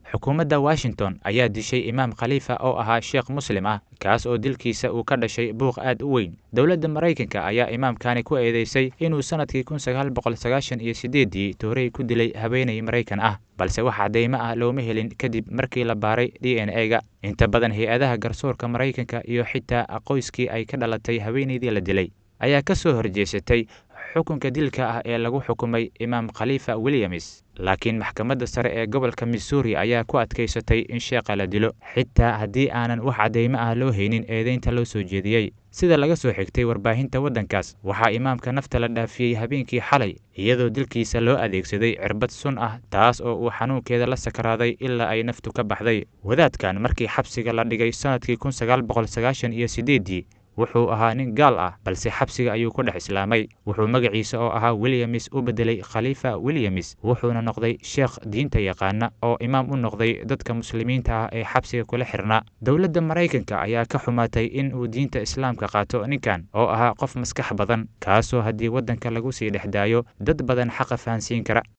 xukuumadda Washington ayaa dishay Imaam Khalifa oo ahaa sheekh muslim ah kaas oo dilkiisa uu ka dhashay buuq aad u weyn. Dowladda Mareykanka ayaa imaamkani ku eedeysay inuu sanadkii 1998 Toorey ku dilay haweeney Mareykan ah, balse wax cadeymo ah looma helin kadib markii la baaray DNA-ga. Inta badan hay'adaha garsoorka Mareykanka iyo xitaa qoyskii ay ka dhalatay haweeneydii la dilay ayaa ka soo horjeesatay xukunka dilka ah ee lagu xukumay Imaam Khalifa Williams, laakiin maxkamadda sare ee gobolka Missouri ayaa ku adkaysatay in sheekha la dilo xitaa haddii aanan wax cadeymo ah loo haynin eedeynta loo soo jeediyey. Sida laga soo xigtay warbaahinta waddankaas, waxaa imaamka nafta la dhaafiyey habeenkii xalay iyadoo dilkiisa loo adeegsaday cirbad sun ah taas oo uu xanuunkeeda la sakaraaday ilaa ay naftu ka baxday. Wadaadkan markii xabsiga la dhigay sanadkii 1998 wuxuu ahaa nin gaal ah, balse xabsiga ayuu ku dhex islaamay. Wuxuu magaciisa oo ahaa Williams u bedelay Khalifa Williams, wuxuuna noqday sheekh diinta yaqaana oo imaam u noqday dadka muslimiinta ah ee xabsiga kula xirnaa. Dowladda Mareykanka ayaa ka xumaatay in uu diinta islaamka qaato ninkan oo ahaa qof maskax badan, kaasoo haddii waddanka lagu sii dhex daayo dad badan xaqa fahansiin kara.